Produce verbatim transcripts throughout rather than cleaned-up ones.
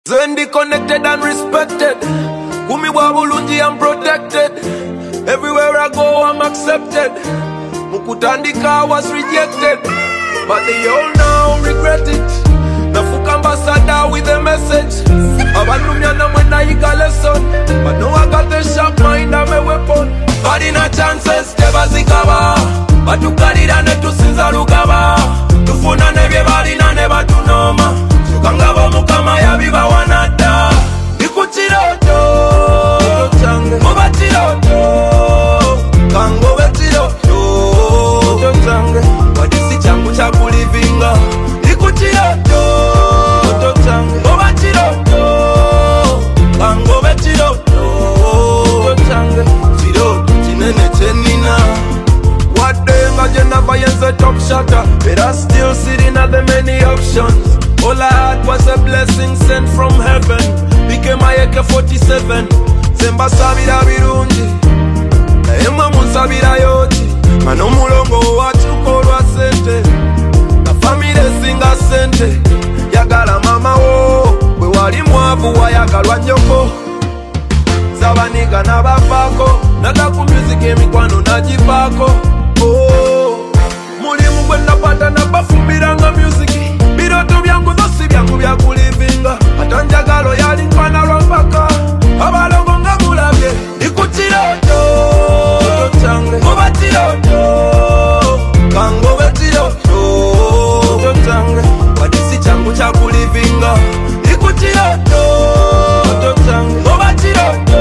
Zendi connected and respected. Kumi wabulunji and protected. Everywhere I go I'm accepted. Mukutandika was rejected, but they all now regret it. Nafuka ambassador with a message. Abanumyana mwena iga lesson, but no I got a sharp mind and a weapon. But in a chances teba zikaba, batukalira netusinza lukaba. Tufuna nebye balina ne batunoma. Kangabo mukama yabiba wanada. Ikuchiroto change Moba chiroto Kango bechiroto change Wadisi changu cha kulivinga. Ikuchiroto change Moba chiroto Kango bechiroto change Chiro chinene chenina. Wadenga jenda bayenze top shatter, but I still sitting at the many options. All I had was a blessing sent from heaven. Became my A K forty-seven. Zemba sabira birungi na emwe munsabira yoti. Mano mulongo wachukolwa sente na famile singa sente. Yagala mama wo bwe wali mwavu wayagalwa nyoko. Zabaniga nabafako naga ku music emikwano najipako. Oh, mulimu gwe napata nabafumbiranga music. Biroto byangu zosi byangu bya kulivinga. Ata njagalo yali nkwana lwapaka. Abalongo nga mulabye. Ikuchiroto change Moba chiroto Kango bechiroto change Wadisi changu cha kulivinga. Ikuchiroto change Moba chiroto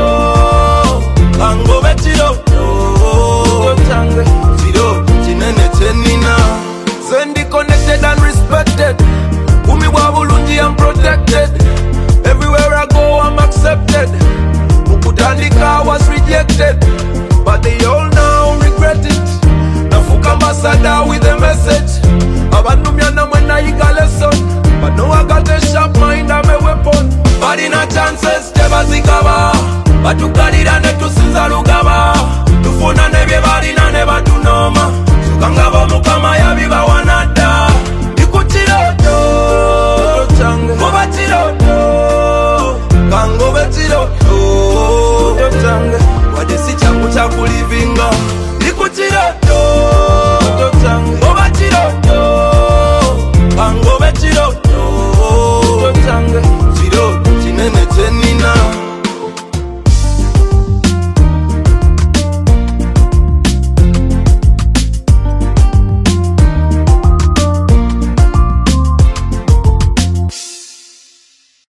Kango bechiroto change Chiro chinene chenina. Zendi connected and respected. Kumi wabulunji and protected. Everywhere I go I'm accepted. Mukutandika was rejected, but they all now regret it. Nafuka ambassador with a message. Abanumyana mwena iga lesson, but no I got a sharp mind and a weapon. But in a chances teba zikaba, batukalira netusinza lugaba. Tufuna nebye balina ne batunoma. Kangabo mukama yabiba wanada. Ikuchiroto change Moba chiroto Kango bechiroto change Wadisi changu cha kulivinga. Ikuchiroto